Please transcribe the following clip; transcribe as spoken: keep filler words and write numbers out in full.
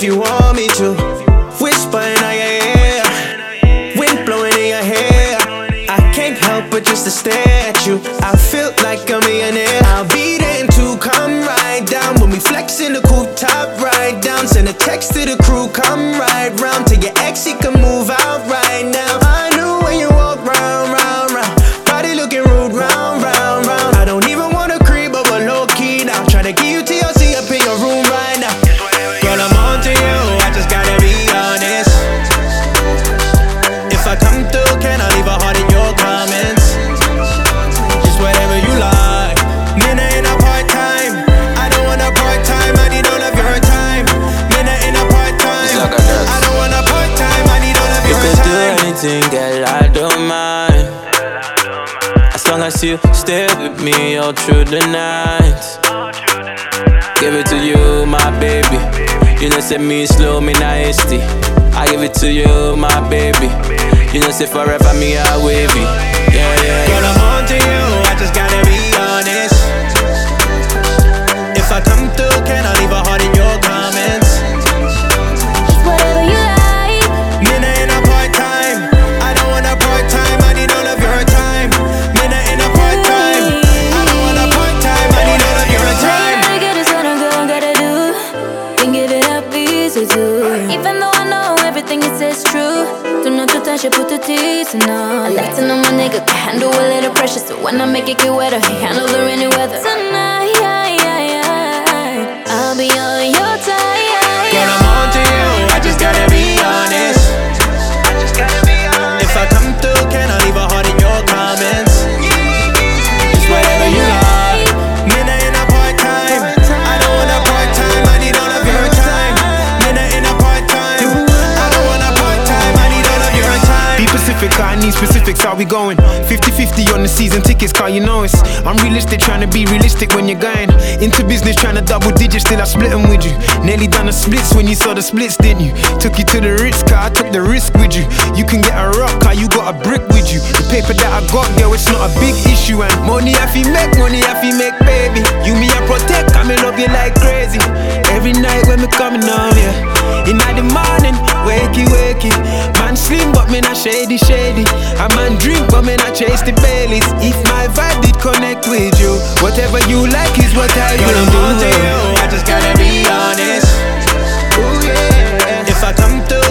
you want me to. Whisper in your ear, wind blowing in your hair. I can't help but just to stare at you. I feel like a millionaire. I'll be there to come right down when we flex in the coupe top, right down. Send a text to the crew, come right round. Till your ex, he can move out right now. I knew when you walk round, round, round. Body looking rude, round, round, round. I don't even wanna creep, but we're low key now. Tryna give you T L C up in your room right now. Girl, I'm on to you, I just gotta be honest. If I come through, can I leave a heart in your comments? Just whatever you like. Minna in a part-time, I don't want a part-time, I need all of your time. Minna in a part-time, I don't want a part-time, I need all of your time. You could do anything, girl, I don't mind. As long as you stay with me all through the night. Give it to you, my baby. You know say me slow, me not hasty. I give it to you, my baby. You know say forever me a wavy. Yeah, yeah, yeah. Girl, I'm on to you, I just gotta be honest. If I come through, can I leave a heart in your comments? Just whatever you like. Minna in a part-time, I don't want a part-time, I need all of your time. Minna in a part-time, I don't want a part-time, I need all of your time. Gotta get is what I'm gonna gotta do. Can give it up easy too. Even though I know everything it says true. Do not to touch it, put the teeth in all. I like to know my nigga can handle a little pressure. So when I make it get wetter, he handle the rainy weather. Tonight, I'll be on your time. Girl, I'm on to you, I just gotta be honest. I just gotta be honest. If I come through, can I leave a heart in your comments? Just whatever you like. Minna in a part-time, I don't want a part-time, I need all of your time. Minna in a part-time, I don't want a part-time, I need all of your time. Be Pacific, I need specifics, how we going? fifty fifty on the season tickets, car you know it's unrealistic, trying to be realistic when you're going into business, trying to double digits, still I split them with you. Nearly done the splits when you saw the splits, didn't you? Took you to the Ritz, car, I took the risk with you. You can get a rock, car, you got a brick with you. The paper that I got, girl, it's not a big issue. And money I fi make, money I fi make, baby. You me I protect, I me love you like crazy. Every night when me coming home, yeah. In the morning, wakey, wakey. Man slim, but me not shady, shady. A man drink, but me not chase the Baileys. If my vibe did connect with you, whatever you like is what I Girl, will I'm do. on to you, I just gotta be honest. Ooh, yeah. If I come through,